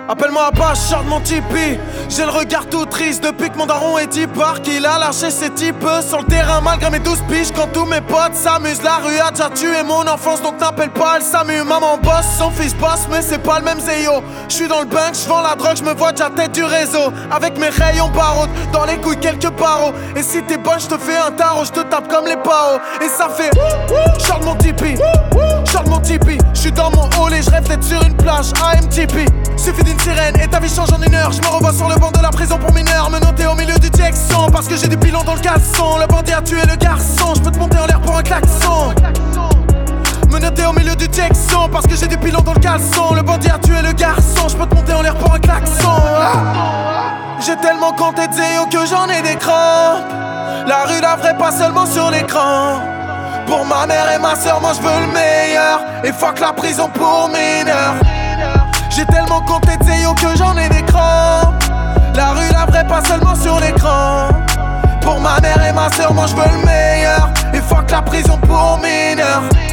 Appelle-moi Apache, sors de mon tipi. J'ai le regard tout triste depuis que mon daron est dit par qu'il a lâché ses types sur le terrain malgré mes 12 piges. Quand tous mes potes s'amusent, la rue a déjà tué mon enfance, donc n'appelle pas le SAMU. Maman bosse, son fils bosse, mais c'est pas le même Zéyo. J'suis dans le bunk, j'vends la drogue, j'me vois déjà tête du réseau. Avec mes rayons barreaux, dans les couilles quelques barreaux. Et si t'es bonne, j'te fais un tarot, j'te tape comme les paos. Et ça fait sors de mon tipi, sors de mon tipi. J'suis dans mon hall et j'rêve d'être sur une plage AMTP. Suffit d'une sirène et ta vie change en une heure. Je me revois sur le banc de la prison pour mineurs, menotté au milieu du Texan parce que j'ai du pilon dans le caleçon. Le bandit a tué le garçon, je peux te monter en l'air pour un klaxon. Menotté au milieu du Texan parce que j'ai du pilon dans le caleçon. Le bandit a tué le garçon, je peux te monter en l'air pour un klaxon. J'ai tellement compté de Zéyo que j'en ai des crampes. La rue la vraie, pas seulement sur l'écran. Pour ma mère et ma soeur, moi je veux le meilleur. Et fuck la prison pour mineurs. J'ai tellement compté de Zéyo que j'en ai des crampes. La rue la vraie, pas seulement sur l'écran. Pour ma mère et ma soeur, moi je veux le meilleur. Et fuck la prison pour mineurs.